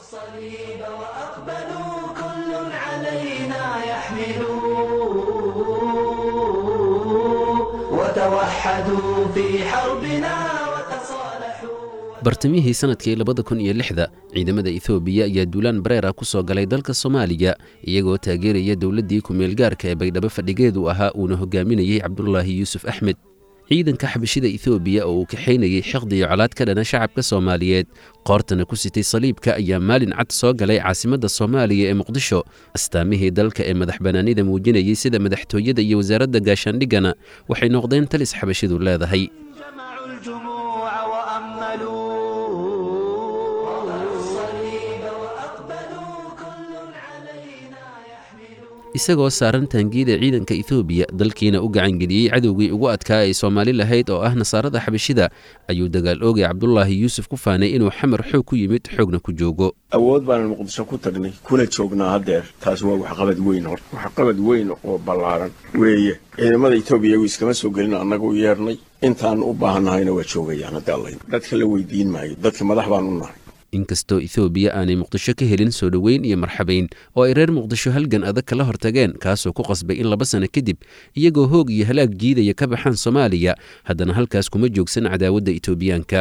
الصليب وأقبلوا كل علينا يحملوا وتوحدوا في حربنا وتصالحوا. bartamihii sanadkii 2006 ciidamada Itoobiya ayaa duulaan bareera ku soo galay dalka Soomaaliya iyagoo taageeraya dawladdii ku meel gaarka ee Baydhabo fadhigeedu ahaa uuna hogaaminayay Cabdullaahi Yuusuf Axmed. ciidanka xabashida Itoobiya oo uu kaxeynayay xiqdi iyo colaad ka dhana shacabka Soomaaliyeed qoortana ku sitay saliibka ayaa maalin cad soo galay caasimadda Soomaaliya ee Muqdisho. astaamihii dalka ee madaxbanaanida muujinayay sida madaxtooyada iyo wasaaradda gaashaandhigana waxay noqdeen talis xabashidu leedahay. isagoo saaran taangiida ciidanka Itoobiya dalkiina u gacan geliyay cadowgii ugu adkaa ay Soomaali lahayd oo ah nasaarada xabashida ayuu dagaal oogay Cabdullaahi Yuusuf ku faanay inuu xamar xoog ku yimid xoogna ku joogo. awood baan Muqdisho ku tagnay kuna joognaa hadeer taas waa wax qabad weyn oo ballaaran weeye. ciidamada Itoobiya iskama soo gelin annagu yeernay intaan u baahanahayna waa joogayaan hadalay dadka la weydiin maayo dadka madax baan u nahay. inkastoo Itoobiya aanay Muqdisho ka helin soo dhaweyn iyo marxabayn oo ay reer Muqdisho halgan adag kala hortageen kaasoo ku qasbay in 2 sano kadib iyagoo hoog iyo halaag jiidaya ka baxaan Soomaaliya haddana halkaas kuma joogsan cadaawadda Itoobiyaanka.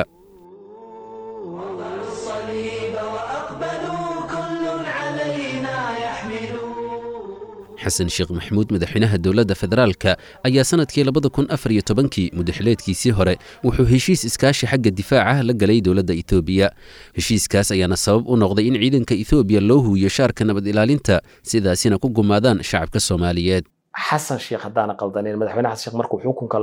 xasan sheekh maxamuud madaxweynaha dowladda federaalka ayaa sanadkii 2014 mudaxileedkiisii hore wuxuu heshiis iskaashi xagga difaaca la galay dowladda Itoobiya. heshiiskaas ayaana sabab u noqday in ciidanka Itoobiya loo huuyo shaarka nabad ilaalinta sidaasina ku gumaadaan shacabka Soomaaliyeed. xasan sheekh hadaan qaldaneen madaxweynaha xasan sheekh markuu xukunka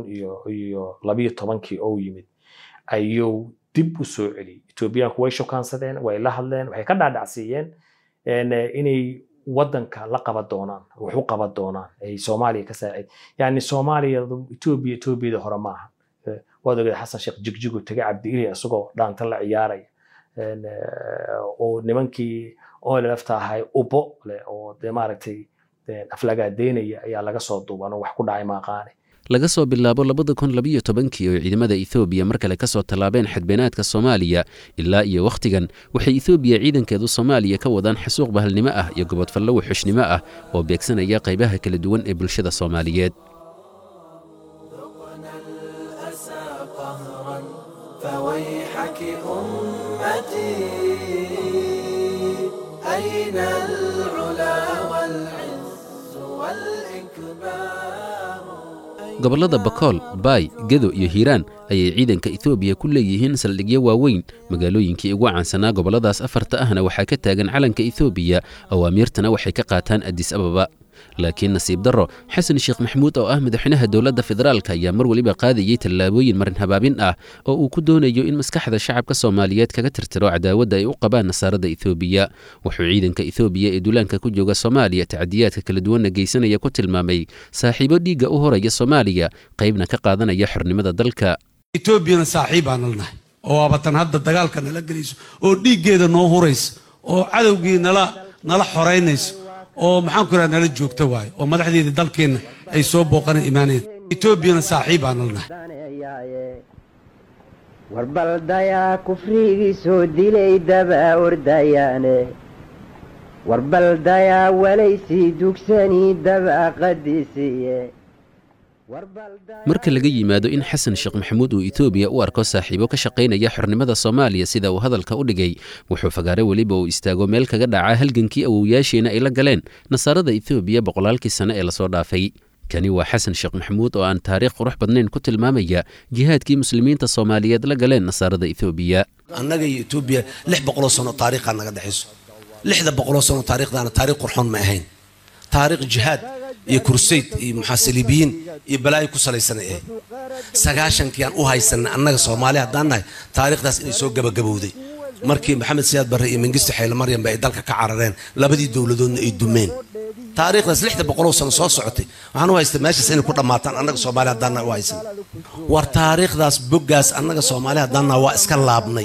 2012 oo yimid ayuu dib u soo celiyay. Itoobiyaanku way shokaansadeen, way la hadleen, waxay ka dhaadhacsiiyeen inay wadanka la qaban doonaan wuxuu qaban doonaan ay Soomaaliya ka saacid yani Soomaaliya Itoobiya hore maaha. wadaga xasan sheekh jigjigu tagay Cabdi Ilay asagoo dhaanta la ciyaaray oo nimankii oo laftahay ubo oo maaragtay aflaga deynaya ayaa laga soo duuban wax ku dhacay maaqaane. laga soo bilaabo 2012 oo ciidamada Itoobiya markale ka soo talaabeen xadbeenaadka Soomaaliya ilaa iyo waqtigan waxay Itoobiya ciidankeedu Soomaaliya ka wadaan xasuuq bahalnimo ah iyo gobodfallo wuxuushnimo ah oo beegsanaya qaybaha kala duwan ee bulshada Soomaaliyeed. فويحك أمتي أين العلا والعز والإكبار. gobolada Bakool, Baay, Gedo iyo Hiiraan ayay ciidanka Itoobiya ku leeyihiin saldhigyo waaweyn. magaalooyinkii ugu caansanaa goboladaas afarta ahna waxaa ka taagan calanka Itoobiya, awaamirtana waxay ka qaataan Addis Ababa. laakiin nasiib darro xasan sheekh maxamuud oo ah madaxweynaha dowladda federaalka ayaa mar waliba qaadayay tallaabooyin marin habaabin ah oo uu ku doonayo in maskaxda shacabka Soomaaliyeed kaga tirtiro cadaawadda ay u qabaan nasaarada Itoobiya. wuxuu ciidanka Itoobiya ee duulaanka ku jooga Soomaaliya tacdiyaadka kala duwan geysanaya ku tilmaamay saaxiibo dhiiga u horaya Soomaaliya qaybna ka qaadanaya xornimada dalka. Itoobiyana saaxiibaan nahay oo abatan hadda dagaalka nala galayso oo dhiigeeda noo hurayso oo cadawgii nala xoreynayso oo maxaan ku raadnaa la joogta waayo oo madaxdeedii dalkeena ay soo booqan iimaaneen. Itoobiyana saaxiibaan nahay. warbaldaya kufrigi soo dilay daba ordayaane warbaldaya walaysi dugsani daba qadisiye. marka laga yimaado in xasan sheekh maxamuud uu Itoobiya u arko saaxiibo ka shaqeynaya xornimada Soomaaliya sida uu hadalka u dhigay wuxuu fagaare waliba uu istaago meel kaga dhaca halgankii awowyaasheena ay la galeen nasaarada Itoobiya boqolaalkii sano ee la soo dhaafay. kani waa xasan sheekh maxamuud oo aan taariikh qurux badnayn ku tilmaamaya jihaadkii muslimiinta Soomaaliyeed la galeen nasaarada Itoobiya. annaga iyo Itoobiya 600 sano taariikh naga dhaxayso 600 sano taariikhdaana taariikh qurxoon ma ahayn. taariikh jihaad iyo kursayd iyo muxaasilibiin iyo balaay ku salaysan ee 90kii aan u haysanay annaga Soomaaliya hadaan nahay taariikhdaas inay soo gabagabowday markii Maxamed Siyaad Barre iyo Mengistu Xayl Maryam bay dalka ka carareen labadii dawladoodna ay dumeen. taariikhdaas 600 sano soo socotay waxaan u haystay meeshaas inay ku dhamaataan annaga Soomaaliya hadaan u haysan. war taariikhdaas boggaas annaga Soomaaliya hadaan waa iska laabnay.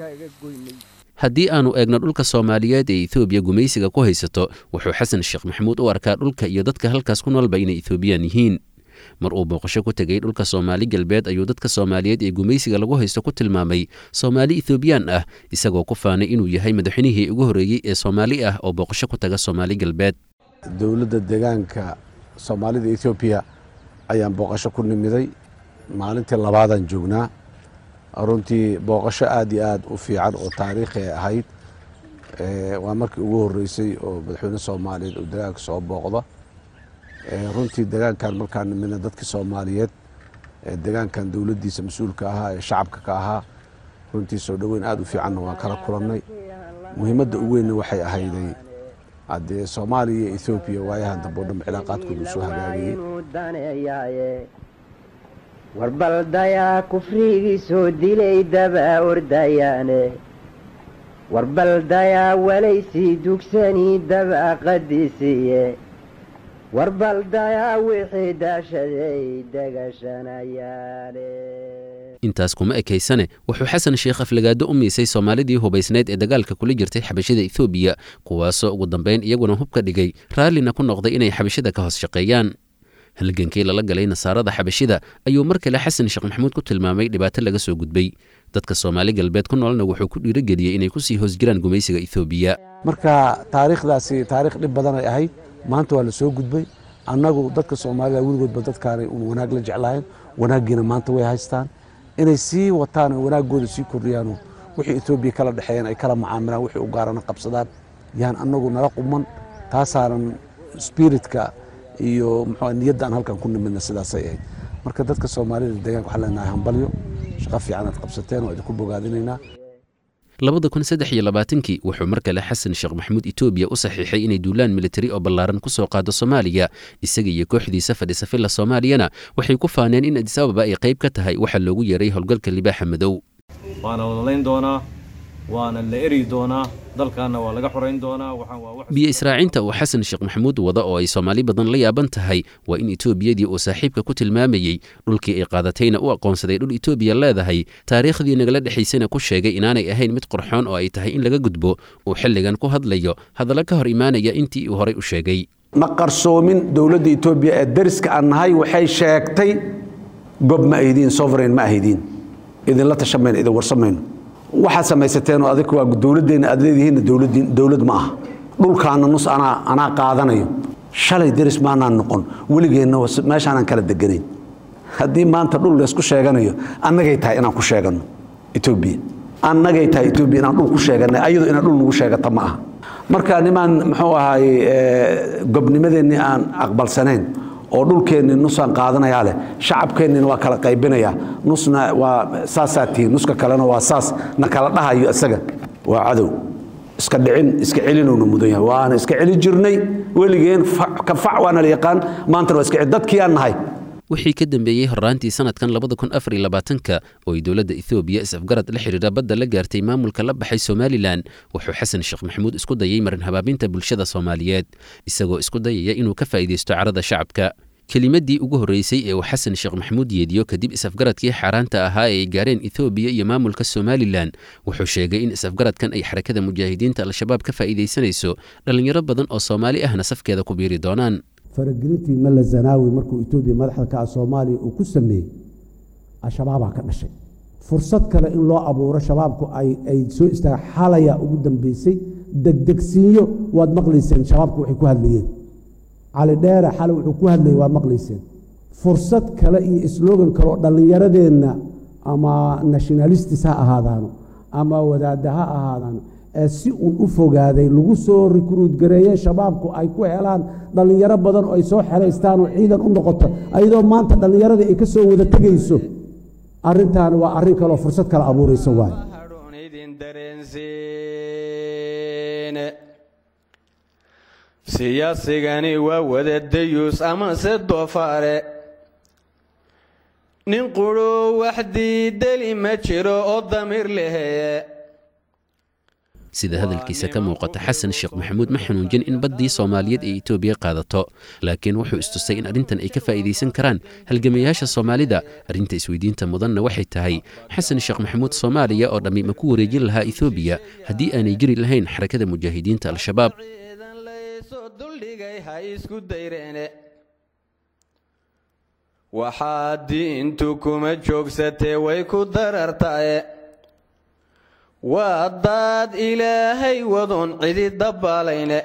haddii aanu eegno dhulka Soomaaliyeed ee Itoobiya gumaysiga ku haysato wuxuu xasan sheekh maxamuud u arkaa dhulka iyo dadka halkaas ku noolba inay Itoobiyaan yihiin. mar uu booqasho ku tegay dhulka Soomaali galbeed ayuu dadka Soomaaliyeed ee gumaysiga lagu haysto ku tilmaamay Soomaali Ethiopian ah isagoo ku faanay inuu yahay madaxweynihii ugu horeeyay ee Soomaali ah oo booqasho ku taga Soomaali galbeed. dowladda deegaanka Soomaalida Ethiopia ayaan booqasho ku nimiday maalintii labaadaan joognaa runtii booqasho aad iyo aad u fiican oo taariikhi ahayd waa markii ugu horeysay oo madaxweyne Soomaaliyeed oo deegaanka soo booqda runtii deegaankan markaan nimidna dadka Soomaaliyeed deegaankan dowladdiisa mas'uulka ahaa ee shacabka ka ahaa runtii soo dhaweyn aad u fiican waa kala kulannay muhiimadda ugu weyn waxay ahayday haddee Soomaaliya iyo Ethiopia waayahan dambe oo dhan cilaaqaadkooda soo hagaagayay warbaldayaa kufrigii soo dilay daba ordayaane warbaldayaa walaysii dugsanii daba qadisiye warbaldayaa wixii daashaday degashanayaane. intaas kuma ekaysane wuxuu xasan sheekh aflagaado u miisay Soomaalidii hubaysneed ee dagaalka kula jirtay xabashida Ethiopia kuwaasoo ugu dambeyn iyaguna hubka dhigay raallina ku noqday inay xabashida ka hoos shaqeeyaan. halgankii lala galay nasaarada xabashida ayuu mar kale xasan sheekh maxamuud ku tilmaamay dhibaato laga soo gudbay dadka Soomaali galbeed ku noolna wuxuu ku dhiirigeliyay inay ku sii hoosjiraan gumaysiga Ethiopia. marka taariikhdaasi taariikh dhib badan ay ahayd maanta waa la soo gudbay annagu dadka Soomaalida weligoodba dadkaanay wanaag la jeclaayeen wanaagiina maanta way haystaan inay sii wataan wanaagooda sii kordhiyaan wixii Ethiopia kala dhaxeeyeen ay kala macaamilaan wixii u gaarana qabsadaan yaan annagu nala quman taasaanan spiritka iyo muxuu niyaddan halkan ku nimidna sidaas ay ahayd marka dadka Soomaalida deegaanka waxa leenahay hambalyo shaqo fiican aad qabsateen oo idinku bogaadinaynaa. 2023 wuxuu mar kale xasan sheekh maxamuud Ethiopia u saxiixay inay duulaan military oo ballaaran ku soo qaado Soomaaliya isaga iyo kooxdiisa fadhisa filla Soomaaliyana waxay ku faaneen in Addis Ababa ay qayb ka tahay waxa loogu yeeray howlgalka libaaxa madow. waana wadalayn doonaa waana la eri doonaa dalkaana waa laga xoreyn doonaa waxaan waa wax biyo israacinta oo xasan sheekh maxamuud wada oo ay Soomaali badan la yaaban tahay waa in Etoobiyadii oo saaxiibka ku tilmaamayay dhulkii ay qaadatayna u aqoonsaday dhul Etoobiya leedahay taariikhdii nagala dhaxaysana ku sheegay inaanay ahayn mid qurxoon oo ay tahay in laga gudbo oo xilligan ku hadlayo hadalla ka hor imaanaya intii uu horay u sheegay. ma qarsoomin dowladda Ethiopia ee dariska aan nahay waxay sheegtay gob ma aydin sovereign ma aydin idin la tashameyn idin warsameyn waxa samaysateen oo adiga waa dawladeena aad leedihiin dawlad ma aha dhulkaana nus ana qaadanayo shalay diris ma aanan noqon waligeena meeshaan kala deganayn hadii maanta dhul la isku sheeganayo annagay tahay inaan ku sheegano Ethiopia annagay tahay Ethiopia inaan dhul ku sheeganay ayadoo inaan dhul nagu sheegata ma aha marka niman muxuu ahaay gobnimadeeni aan aqbalsanayn oo dhulkeenni nusaan qaadanaya leh shacabkeenni waa kala qaybinaya nusna waa saasaati nuska kalena waa saas na kala dhahayo isaga waa cadow iska dhicin iska celinowna mudan yahay waana iska celi jirnay weligeen ka fac waana la yaqaan maanta waa iska dadkii aan nahay. wixii ka dambeeyay horaantii sanadkan 2024 oo ay dowladda Ethiopia isafgarad la xiriira badda la gaartay maamulka la baxay Somaliland wuxuu xasan sheekh maxamuud isku dayay marin habaabinta bulshada Soomaaliyeed isagoo isku dayaya inuu ka faa'iideysto carada shacabka. kelimadii ugu horeysay ee uu xasan sheekh maxamuud yeediyo kadib isafgaradkii xaraanta ahaa ee ay gaareen Ethiopia iyo maamulka Somaliland wuxuu sheegay in isafgaradkan ay xarakada mujaahidiinta al-shabaab ka faa'iideysanayso dhalinyaro badan oo Soomaali ahna safkeeda ku biiri doonaan. faragelintii mala zanaawi markuu Ethiopia madaxda ka Soomaaliya uu ku sameeyay al-shabaab ka dhashay fursad kale in loo abuuro shabaabku ay soo istaaga xalaya ugu dambeysay degdegsiyo waad maqlayseen shabaabku waxay ku hadlayeen cali dheera xal wuxuu ku hadlayay waa maqlayseen fursad kale iyo slogan kale oo dhalinyaradeenna ama nationalists ha ahaadaano ama wadaadaha ha ahaadaano si uu u fogaaday lagu soo recruit gareeyay shabaabku ay ku helaan dhalinyaro badan oo ay soo xereystaan oo ciidan u noqoto ayadoo maanta dhalinyarada ay ka soo wada tagayso arintan waa arin kale oo fursad kale abuurayso waay. siyaasigani waa wada dayuus ama se doofaare nin quro wax diidali ma jiro oo damiir lehe. sida hadalkiisa ka muuqata xasan sheekh maxamuud ma xanuunjin in baddii Soomaaliyeed ay Ethiopia qaadato laakiin wuxuu istusay in arintan ay ka faa'iideysan karaan halgamayaasha Soomaalida. arinta isweydiinta mudanna waxay tahay xasan sheekh maxamuud Soomaaliya oo dhammi ma ku wareejin lahaa Ethiopia haddii aanay jiri lahayn xarakada mujaahidiinta al-shabaab. waxaa diintu kuma joogsatee way ku darartae waa daad ilaahay wadoon cidi dabaalayne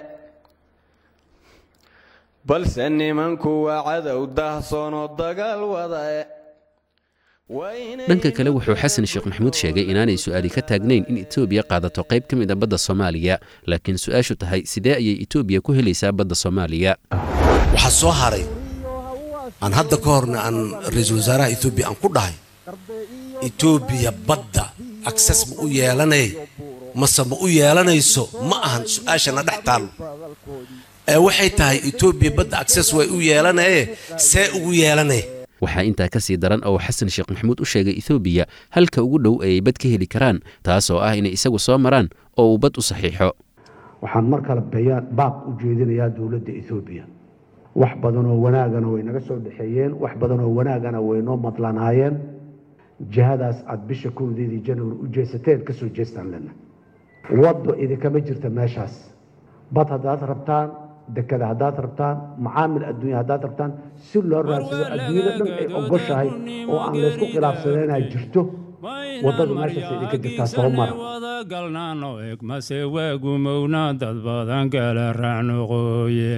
balse nimanku waa cadow dahsoonoo dagaal wadae dhanka kale wuxuu xasan sheekh maxamuud sheegay inaanay su'aali ka taagnayn in Itoobiya qaadato qayb ka mid ah badda Soomaaliya laakiin su'aashu tahay sidee ayay Itoobiya ku helaysaa badda Soomaaliya waxa soo haray aan hadda ka horna aan ra'iisul wasaaraha Itoobiya aan ku dhahay Itoobiya badda access ma u yeelanay mase ma u yeelanayso ma ahan su'aashana dhex taal waxay tahay Itoobiya badda access way u yeelanay see ugu yeelanay waxaa intaa ka sii daran oo xasan sheekh maxamuud u sheegay Itoobiya halka ugu dhow ay bad ka heli karaan taas oo ah inay isagu soo maraan oo uu bad u saxiixo waxaan mar kale baaq u jeedinayaa dawladda Itoobiya wax badan oo wanaagana way naga soo dhaxeeyeen wax badan oo wanaagana way noo madlanaayeen jihadaas aad bisha 1 January u jeesateen ka soo jeestaan lana wado idinka jirta meeshaas bad hadaad rabtaan dekada hadaad rabtaan macaamil adduunyo hadaad rabtaan si loo raadsado adduunyada dhan ay ogoshahay oo aan la isku khilaafsanayna jirto wadada meeshaas idinka jirtaa soo mara galnaano egmase waagumowna dad badan kala raacnoqooye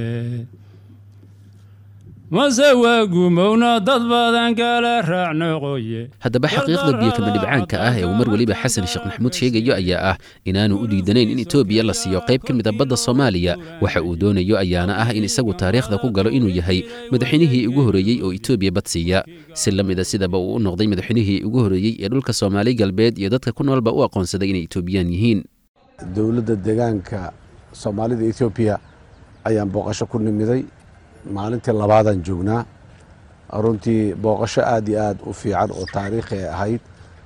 haddaba xaqiiqda biyo kama dhibcaanka ah ee uu mar waliba xasan sheekh maxamuud sheegayo ayaa ah inaanu u diidanayn in Itoobiya la siiyo qayb ka mid ah badda Soomaaliya waxa uu doonayo ayaana ah in isagu taariikhda ku galo inuu yahay madaxweynihii ugu horeeyay oo Itoobiya bad siiya si la mid ah sidaba uu u noqday madaxweynihii ugu horeeyay ee dhulka Soomaali galbeed iyo dadka ku noolba u aqoonsaday inay Itoobiyaan yihiin dawladda deegaanka Soomaalida Itoobiya ayaan booqasho ku nimiday maalintii labaadaan joognaa runtii booqasho aad iyo aad u fiican oo taariikhi ahayd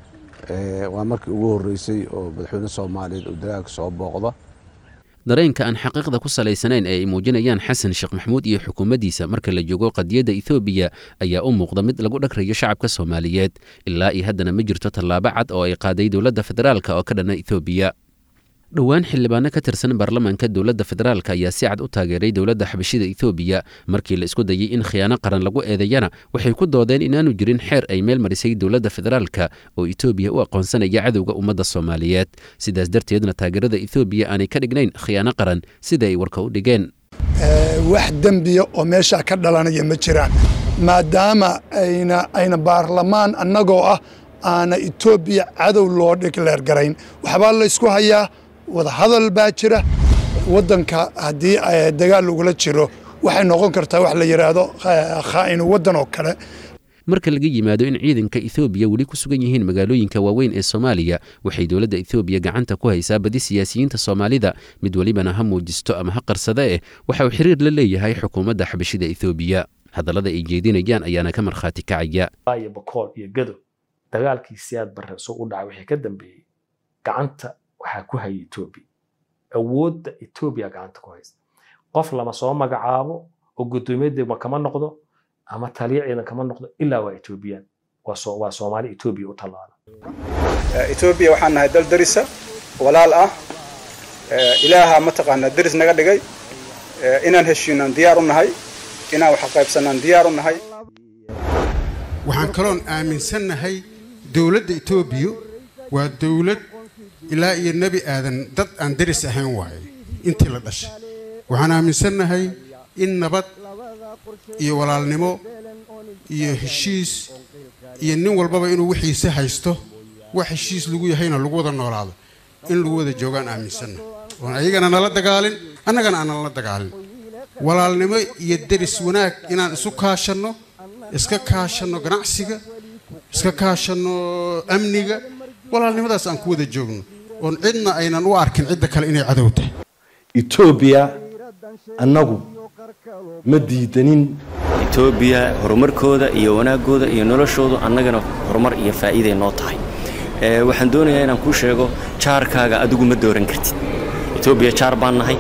waa markii ugu horeysay oo madaxweyne Soomaaliyeed uu deegaanka soo booqdo dareenka aan xaqiiqda ku salaysanayn ee ay muujinayaan xasan sheekh maxamuud iyo xukuumaddiisa marka la joogo qadiyadda Itoobiya ayaa u muuqda mid lagu dhagrayo shacabka Soomaaliyeed ilaa iyo haddana ma jirto tallaabo cad oo ay qaaday dowladda federaalka oo ka dhana Itoobiya dhowaan xildhibaano ka tirsan baarlamaanka dowladda federaalka ayaa si cad u taageeray dowladda xabashida Itoobiya markii la isku dayay in khiyaano qaran lagu eedeeyana waxay ku doodeen inaanu jirin xeer ay meel marisay dowladda federaalka oo Itoobiya u aqoonsanaya cadowga ummadda Soomaaliyeed sidaas darteedna taageerada Itoobiya aanay ka dhignayn khiyaano qaran sida ay warka u dhigeen wax dambiya oo meesha ka dhalanaya ma jiraan maadaama ayna baarlamaan annagoo ah aana Itoobiya cadow loo dhigleer garayn waxba la isku hayaa wada hadal baa jira wadanka hadii dagaal lagula jiro waxay noqon kartaa wax la yiraahdo khaa'in wadan oo kale marka laga yimaado in ciidanka Itoobiya wali ku sugan yihiin magaalooyinka waaweyn ee Soomaaliya waxay dowladda Itoobiya gacanta ku haysaa badi siyaasiyiinta Soomaalida mid walibana ha muujisto ama ha qarsada waxa uu xiriir la leeyahay xukuumadda xabashida Itoobiya hadallada ay jeedinayaan ayaana ka markhaati kacaya iyo Bakool iyo Gado dagaalkii siyaad barre soo u dhacay wixii ka dambeeyay gacanta waxa ku hayay Itoobiya awoodda Itoobiya gacanta ku haysta qof lama soo magacaabo oo gudoomiyeed ma kama noqdo ama taliye ciidan kama noqdo ilaa waa Itoobiyaan waa Soomaali Itoobiya u talaala Itoobiya waxaan nahay dal darisa walaal ah ilaaha ma taqaana daris naga dhigay inaan heshiinaan diyaar u nahay inaan wax qaybsanaan diyaar u nahay waxaan kaloon aaminsanahay dawladda Itoobiya waa dawlad ilaa iyo nabi aadan dad aan daris ahayn waaye intii la dhashay waxaan aaminsanahay in nabad iyo walaalnimo iyo heshiis iyo nin walbaba inuu wixiisa haysto wax heshiis lagu yahayna lagu wada noolaado in lagu wada joogaan aaminsanahay oo ayagana nala dagaalin annagana aan nala dagaalin walaalnimo iyo daris wanaag inaan isu kaashano iska kaashano ganacsiga iska kaashano amniga walaalnimadaas aan ku wada joogno oon cidna aynan u arkin cidda kale inay cadow tahay Itoobiya annagu ma diidanin Itoobiya horumarkooda iyo wanaagooda iyo noloshooda annagana horumar iyo faa'iido noo tahay waxaan doonayaa inaan ku sheego jaarkaaga adigu ma dooran kartid Itoobiya jaar baan nahay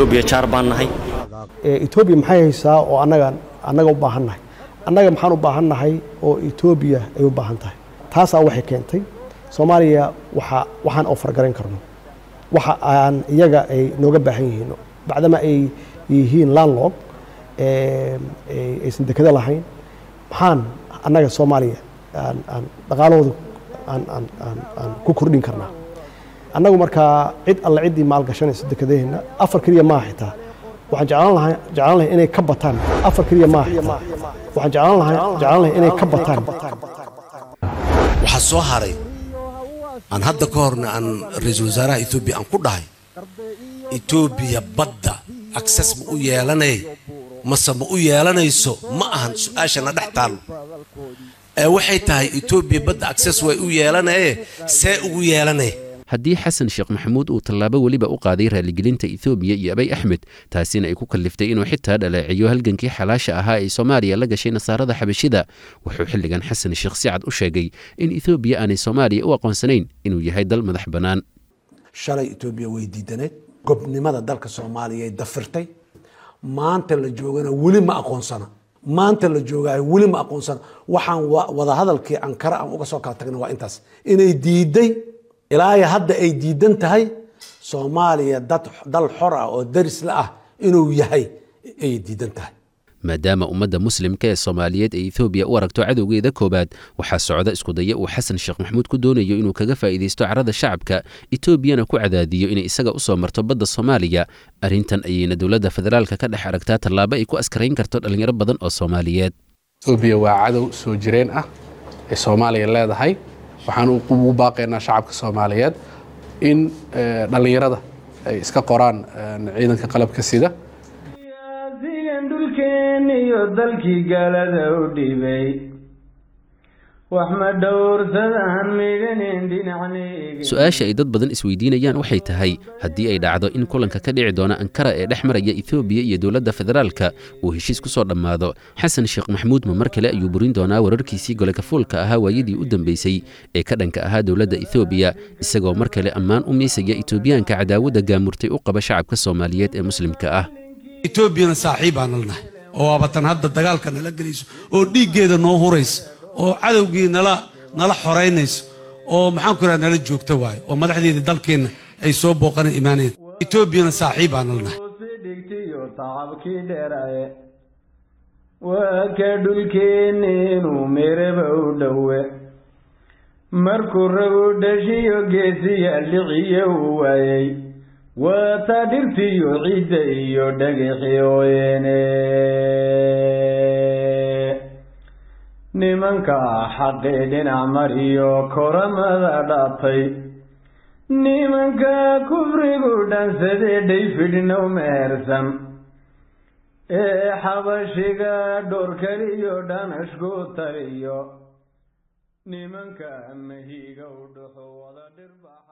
Itoobiya maxay haysaa oo annaga u baahannahay annaga maxaan u baahannahay oo Itoobiya ay u baahan tahay taas waxay keentay Soomaaliya waxaan offer garan karno waxa aan iyaga ay nooga baahan yihiin bacdama ay yihiin landlock aysan dekada lahayn maxaan annaga soomaaliya aan dhaqaalahooda aan ku kordhin karnaa annagu markaa cid alle ciddii maalgashanaysa dekedaheenna 4 keliya maaha xitaa waxaan jeclaan lahay inay ka bataan 4 keliya maaha xitaa waxaan jeclaan lahay inay ka bataan waxaa soo haray aan hadda ka horna aan ra'iisul wasaaraha Ethiopia aan ku dhahay Ethiopia badda access ma u yeelanay mase ma u yeelanayso ma ahan su'aashana dhex taal waxay tahay Ethiopia badda access way u yeelanay see ugu yeelanay haddii xasan sheekh maxamuud uu tallaabo weliba u qaaday raaligelinta Ethiopia iyo Abiy Ahmed taasina ay ku kaliftay inuu xitaa dhaleeciyo halgankii xalaasha ahaa ee Soomaaliya la gashay nasaarada xabashida wuxuu xilligan xasan sheekh si cad u sheegay in Ethiopia aanay Soomaaliya u aqoonsanayn inuu yahay dal madax bannaan shalay Ethiopia way diidaneed gobnimada dalka Soomaaliya ay dafirtay maanta la joogana weli ma aqoonsana maanta la joogaay weli ma aqoonsana waxaan wada hadalkii Ankara aan uga soo kala tagnay waa intaas inay diiday ilaa hadda ay diidan tahay Soomaaliya dal xor ah oo daris la ah inuu yahay ay diidan tahay maadaama ummadda muslimka ee Soomaaliyeed ay Ethiopia u aragto cadowgeeda koobaad waxaa socda isku day uu xasan sheekh maxamuud ku doonayo inuu kaga faa'iideysto carada shacabka Ethiopiana ku cadaadiyo inay isaga u soo marto badda Soomaaliya arintan ayayna dawladda federaalka ka dhex aragtaa tallaabo ay ku askarayn karto dhalinyaro badan oo Soomaaliyeed Ethiopia waa cadow soo jireen ah ee Soomaaliya leedahay waxaan ugu baaqaynaa shacabka Soomaaliyeed in dhalinyarada ay iska qoraan ciidanka qalabka sida dulkeeniyo dalkii galada u dhibay wax ma dhowrsadaan midhaneen dhinacnayga su'aasha ay dad badan isweydiinayaan waxay tahay haddii ay dhacdo in kulanka ka dhici doona Ankara ee dhex maraya Ethiopia iyo dawladda federaalka uu heshiis ku soo dhamaado xasan sheekh maxamuud mar kale ayuu burin doonaa wararkiisii gole ka fuulka ahaa waayadii u dambeysay ee ka dhanka ahaa dawladda Ethiopia isagoo mar kale ammaan u miisaya Ethiopiaanka cadaawada gaamurtay u qaba shacabka Soomaaliyeed ee muslimka ah Ethiopian saaxiib aan lanahay oo abatan hadda dagaalka nala galayso oo dhiigeeda noo hurayso oo cadawgii nala xoreynayso oo maxaan ku raadnala joogta waayo oo madaxdeedii dalkeena ay soo booqan iimaaneen Ethiopian saaxiib aan lanahay digtiyo taabkii dheeraye waa ka dhulkeeneenu meeraba u dhowe markuu rabu dhashiyo geesiya liciyo waayay وتدرتيو عيديو دغخيوينه nimanka xaqeedina mariyo koramada dhaatay nimanka kufrigu dhansade dhayfidhnow mehersan ee xabashiga dhorkaliyo dhanashku tariyo nimanka mahiga u dhuxo wada dhirbax